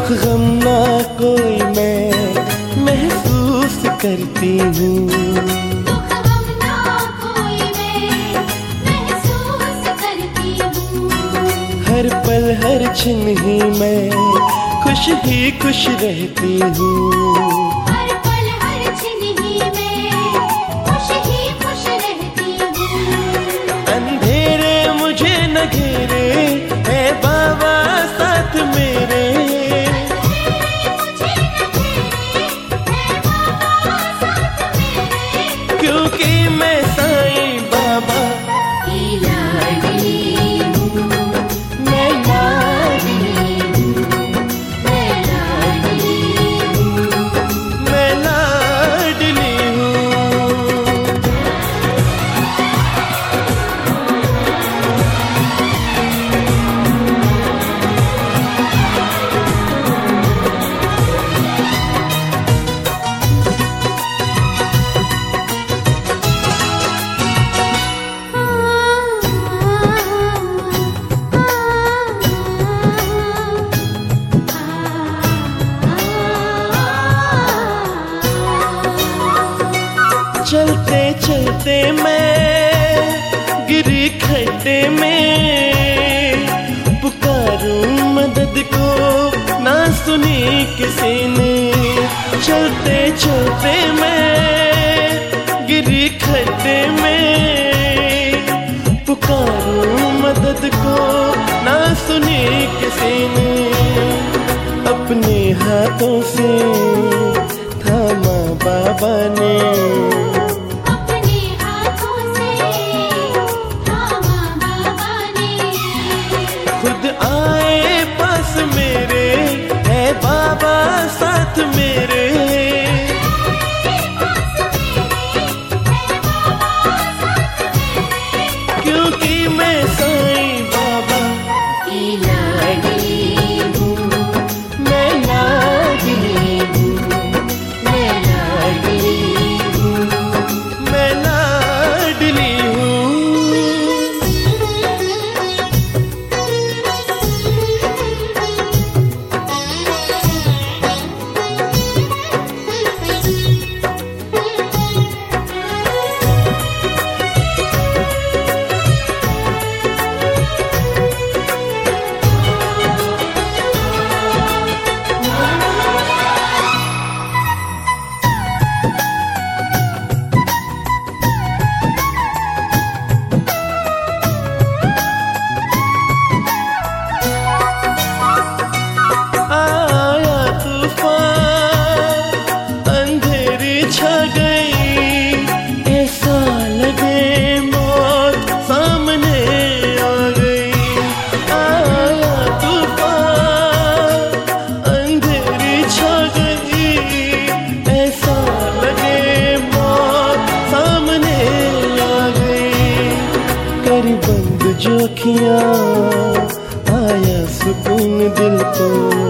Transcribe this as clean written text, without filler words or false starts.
दुख गम ना कोई मैं महसूस करती हूँ। दुख गम ना कोई मैं महसूस करती हूँ। हर पल हर क्षण ही मैं खुश ही खुश रहती हूँ। हर पल हर क्षण ही मैं खुश ही खुश रहती हूँ। अंधेरे मुझे न घेरे है बाबा साथ मेरे। मुझे न घेरे है बाबा साथ मेरे। क्योंकि मैं साईं बाबा की लाडली हूँ, मैं लाडली मैं लाडली हूँ। मैं लाडली हूँ। चलते चलते मैं गिरी खड्डे में, पुकारूं मदद को ना सुनी किसी ने। चलते चलते मैं गिरी खड्डे में, पुकारूं मदद को ना सुनी किसी ने। अपने हाथों से थामा बाबा ने, अपने हाथों से थामा बाबा ने। खुद आए पास मेरे है बाबा साथ मेरे। पास मेरे है बाबा साथ मेरे। क्योंकि मैं साईं बाबा की लाडली हूँ, मैं लाडली हूँ। मैं लाडली हूँ। मैं लाडली हूँ। आया तूफान, अंधेरी छा गई, ऐसा लगे मौत सामने आ गई। आया तूफान, अंधेरी छा गई, ऐसा लगे मौत सामने आ गई। कर बंद जोखियाँ आया सुकून दिल को।